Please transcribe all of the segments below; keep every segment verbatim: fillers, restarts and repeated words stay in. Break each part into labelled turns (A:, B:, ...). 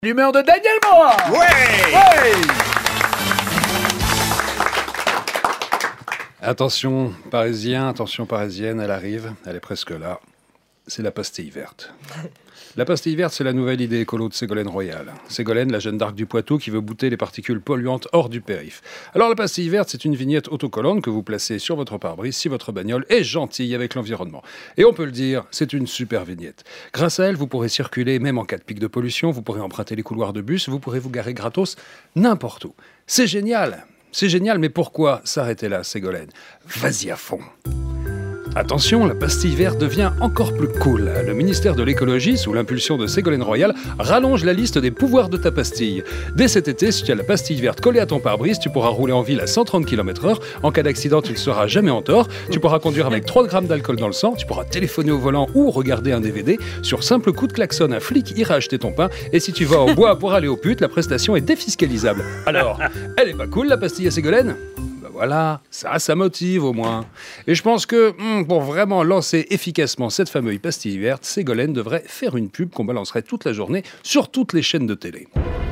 A: L'humeur de Daniel Morin.
B: Ouais,
A: ouais.
C: Attention Parisiens, attention Parisienne, elle arrive, elle est presque là. C'est la pastille verte. La pastille verte, c'est la nouvelle idée écolo de Ségolène Royal. Ségolène, la Jeanne d'Arc du Poitou, qui veut bouter les particules polluantes hors du périph'. Alors la pastille verte, c'est une vignette autocollante que vous placez sur votre pare-brise si votre bagnole est gentille avec l'environnement. Et on peut le dire, c'est une super vignette. Grâce à elle, vous pourrez circuler même en cas de pic de pollution, vous pourrez emprunter les couloirs de bus, vous pourrez vous garer gratos n'importe où. C'est génial, c'est génial, mais pourquoi s'arrêter là, Ségolène ? Vas-y à fond. Attention, la pastille verte devient encore plus cool. Le ministère de l'écologie, sous l'impulsion de Ségolène Royal, rallonge la liste des pouvoirs de ta pastille. Dès cet été, si tu as la pastille verte collée à ton pare-brise, tu pourras rouler en ville à cent trente kilomètres heure. En cas d'accident, tu ne seras jamais en tort. Tu pourras conduire avec trois grammes d'alcool dans le sang. Tu pourras téléphoner au volant ou regarder un D V D. Sur simple coup de klaxon, un flic ira acheter ton pain. Et si tu vas au bois pour aller au pute, la prestation est défiscalisable. Alors, elle est pas cool la pastille à Ségolène ? Voilà, ça, ça motive au moins. Et je pense que hmm, pour vraiment lancer efficacement cette fameuse pastille verte, Ségolène devrait faire une pub qu'on balancerait toute la journée sur toutes les chaînes de télé.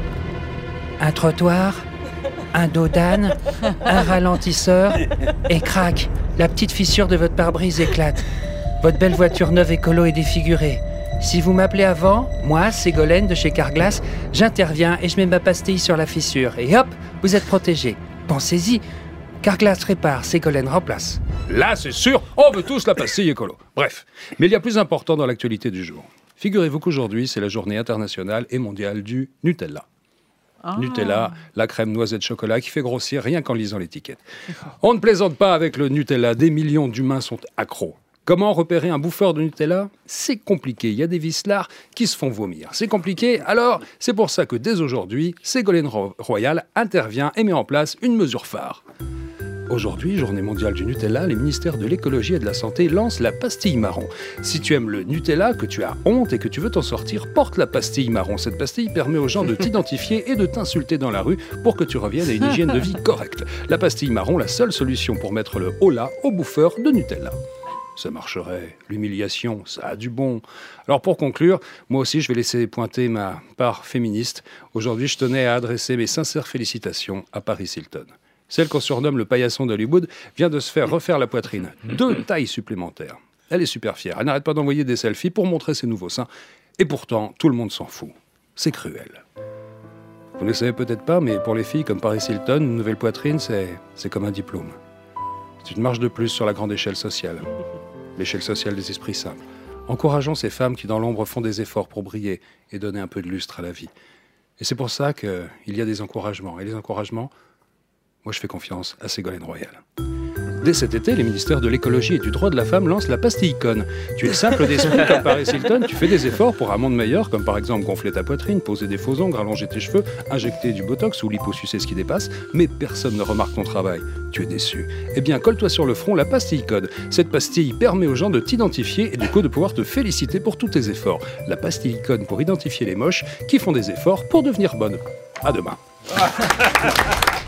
D: Un trottoir, un dos d'âne, un ralentisseur, et crac, la petite fissure de votre pare-brise éclate. Votre belle voiture neuve écolo est défigurée. Si vous m'appelez avant, moi, Ségolène de chez Carglass, j'interviens et je mets ma pastille sur la fissure. Et hop, vous êtes protégé. Pensez-y. Carglass répare, Ségolène remplace.
C: Là, c'est sûr, on veut tous la pastille écolo. Bref, mais il y a plus important dans l'actualité du jour. Figurez-vous qu'aujourd'hui, c'est la journée internationale et mondiale du Nutella. Ah. Nutella, la crème noisette chocolat qui fait grossir rien qu'en lisant l'étiquette. On ne plaisante pas avec le Nutella, des millions d'humains sont accros. Comment repérer un bouffeur de Nutella ? C'est compliqué, il y a des vicelards qui se font vomir. C'est compliqué, alors c'est pour ça que dès aujourd'hui, Ségolène Royal intervient et met en place une mesure phare. Aujourd'hui, journée mondiale du Nutella, les ministères de l'écologie et de la santé lancent la pastille marron. Si tu aimes le Nutella, que tu as honte et que tu veux t'en sortir, porte la pastille marron. Cette pastille permet aux gens de t'identifier et de t'insulter dans la rue pour que tu reviennes à une hygiène de vie correcte. La pastille marron, la seule solution pour mettre le holà aux bouffeurs de Nutella. Ça marcherait. L'humiliation, ça a du bon. Alors pour conclure, moi aussi je vais laisser pointer ma part féministe. Aujourd'hui, je tenais à adresser mes sincères félicitations à Paris Hilton. Celle qu'on surnomme le paillasson d'Hollywood vient de se faire refaire la poitrine. Deux tailles supplémentaires. Elle est super fière. Elle n'arrête pas d'envoyer des selfies pour montrer ses nouveaux seins. Et pourtant, tout le monde s'en fout. C'est cruel. Vous ne le savez peut-être pas, mais pour les filles comme Paris Hilton, une nouvelle poitrine, c'est, c'est comme un diplôme. C'est une marche de plus sur la grande échelle sociale. L'échelle sociale des esprits simples. Encourageons ces femmes qui, dans l'ombre, font des efforts pour briller et donner un peu de lustre à la vie. Et c'est pour ça qu'il y a des encouragements. Et les encouragements, moi, je fais confiance à Ségolène Royal. Dès cet été, les ministères de l'écologie et du droit de la femme lancent la pastille conne. Tu es simple d'esprit comme Paris Hilton, tu fais des efforts pour un monde meilleur, comme par exemple gonfler ta poitrine, poser des faux ongles, allonger tes cheveux, injecter du botox ou liposucer ce qui dépasse, mais personne ne remarque ton travail. Tu es déçu. Eh bien, colle-toi sur le front la pastille code. Cette pastille permet aux gens de t'identifier et du coup de pouvoir te féliciter pour tous tes efforts. La pastille conne pour identifier les moches qui font des efforts pour devenir bonnes. À demain.